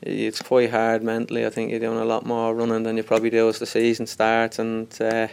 it's quite hard mentally. I think you're doing a lot more running than you probably do as the season starts, and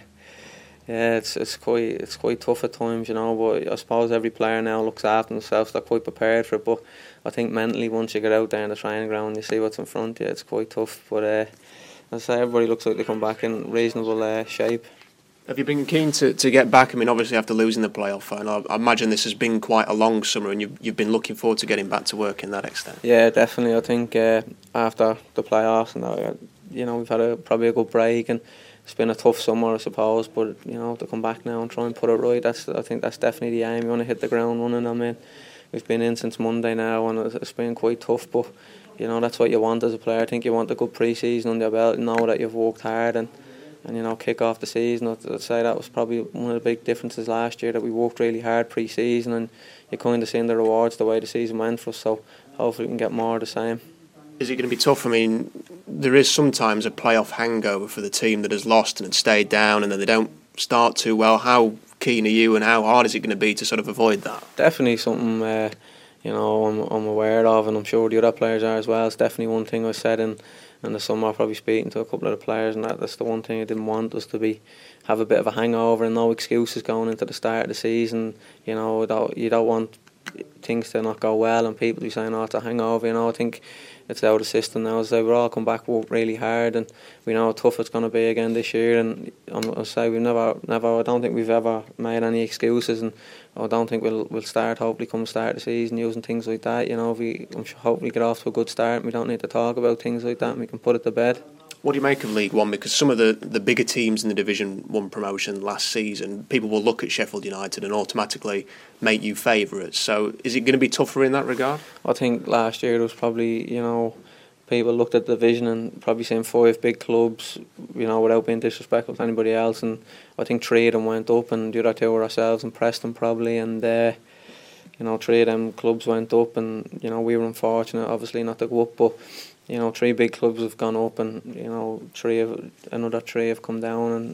yeah, it's quite tough at times, you know. But I suppose every player now looks after themselves. They're quite prepared for it. But I think mentally, once you get out there in the training ground and you see what's in front of you, it's quite tough. But as I say, everybody looks like they come back in reasonable shape. Have you been keen to get back? I mean, obviously after losing the playoff final, I imagine this has been quite a long summer, and you've been looking forward to getting back to work in that extent. Yeah, definitely. I think after the playoffs and that, you know, we've had probably a good break, and it's been a tough summer, I suppose. But you know, to come back now and try and put it right, I think that's definitely the aim. You want to hit the ground running. I mean, we've been in since Monday now, and it's been quite tough. But you know, that's what you want as a player. I think you want a good pre-season under your belt, know that you've worked hard, and you know, kick off the season. I'd say that was probably one of the big differences last year, that we worked really hard pre-season, and you kind of seen the rewards the way the season went for us. So hopefully we can get more of the same. Is it going to be tough? I mean, there is sometimes a playoff hangover for the team that has lost and had stayed down, and then they don't start too well. How keen are you, and how hard is it going to be to sort of avoid that? Definitely something you know, I'm aware of, and I'm sure the other players are as well. It's definitely one thing I said in the summer, probably speaking to a couple of the players, and that's the one thing I didn't want us to have a bit of a hangover and no excuses going into the start of the season. You know, you don't want things to not go well and people to be saying, oh, it's a hangover. You know, I think it's out of the system now. So we're all come back, work really hard, and we know how tough it's going to be again this year. And I'll say I don't think we've ever made any excuses, and I don't think we'll start, hopefully come start the season, using things like that. You know, I'm sure hopefully get off to a good start, and we don't need to talk about things like that, and we can put it to bed. What do you make of League One? Because some of the bigger teams in the Division 1 promotion last season, people will look at Sheffield United and automatically make you favourites. So is it going to be tougher in that regard? I think last year there was probably, you know, people looked at the division and probably seen 5 big clubs, you know, without being disrespectful to anybody else. And I think 3 of them went up, and the other 2 were ourselves and Preston probably. And, you know, 3 of them clubs went up, and, you know, we were unfortunate, obviously, not to go up. But you know, 3 big clubs have gone up, and you know, another 3 have come down, and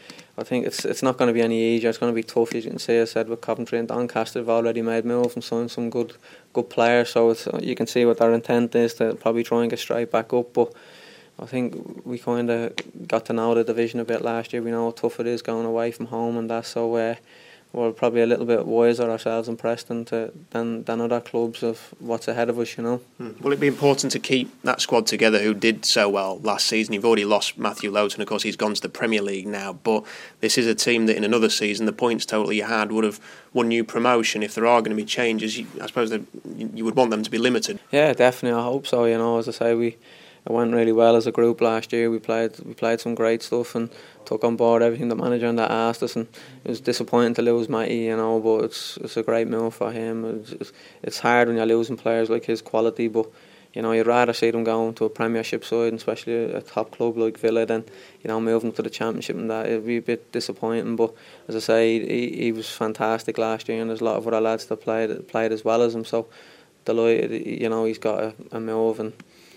I think it's not going to be any easier. It's going to be tough, as you can see. I said with Coventry and Doncaster have already made moves and signed some good players, so you can see what their intent is, to probably try and get straight back up. But I think we kind of got to know the division a bit last year. We know how tough it is going away from home and that, so we're probably a little bit wiser ourselves in Preston than other clubs of what's ahead of us, you know. Will it be important to keep that squad together who did so well last season? You've already lost Matthew Lowton, of course, he's gone to the Premier League now, but this is a team that in another season, the points total you had would have won you promotion. If there are going to be changes, I suppose that you would want them to be limited. Yeah, definitely, I hope so. You know, as I say, it went really well as a group last year. We played some great stuff and took on board everything the manager and that asked us, and it was disappointing to lose Matty, you know, but it's a great move for him. It's hard when you're losing players like his quality, but you know, you'd rather see them going to a Premiership side, and especially a top club like Villa, than, you know, moving to the Championship, and that it'd be a bit disappointing. But as I say, he was fantastic last year, and there's a lot of other lads that played as well as him, so delighted, you know, he's got a move, and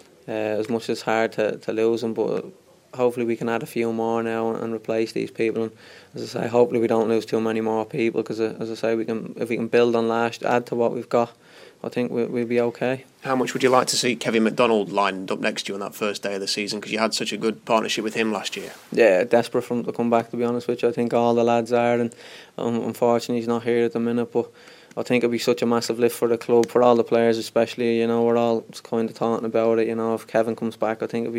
as much as it's hard to lose him, but hopefully we can add a few more now and replace these people. And as I say, hopefully we don't lose too many more people, because as I say, if we can build on add to what we've got, I think we'll be okay. How much would you like to see Kevin McDonald lined up next to you on that first day of the season, because you had such a good partnership with him last year? Yeah, desperate for him to come back, to be honest with you. I think all the lads are, and unfortunately he's not here at the minute, but I think it'll be such a massive lift for the club, for all the players especially. You know, we're all kind of talking about it. You know, if Kevin comes back, I think it'll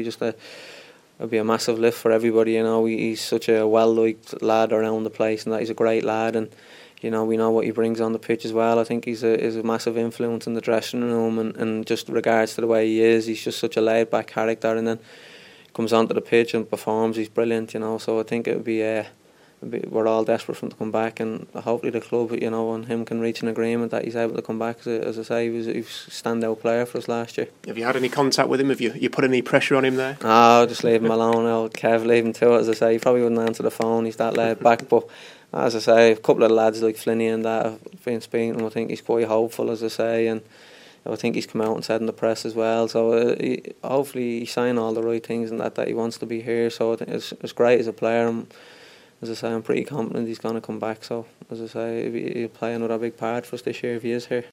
be a massive lift for everybody. You know, he's such a well-liked lad around the place, and that he's a great lad, and you know, we know what he brings on the pitch as well. I think he's a massive influence in the dressing room, and just regards to the way he is, he's just such a laid-back character, and then comes onto the pitch and performs. He's brilliant, you know. So I think it would be we're all desperate for him to come back, and hopefully the club, you know, and him can reach an agreement that he's able to come back. As I say, he was a standout player for us last year. Have you had any contact with him? Have you put any pressure on him there? No, just leave him alone. Kev, leave him to it. As I say, he probably wouldn't answer the phone. He's that laid back, but as I say, a couple of lads like Flinney and that have been speaking to him. I think he's quite hopeful, as I say, and I think he's come out and said in the press as well. So hopefully he's saying all the right things, and that he wants to be here. So I think it's great as a player. And as I say, I'm pretty confident he's going to come back. So as I say, he'll play another big part for us this year if he is here.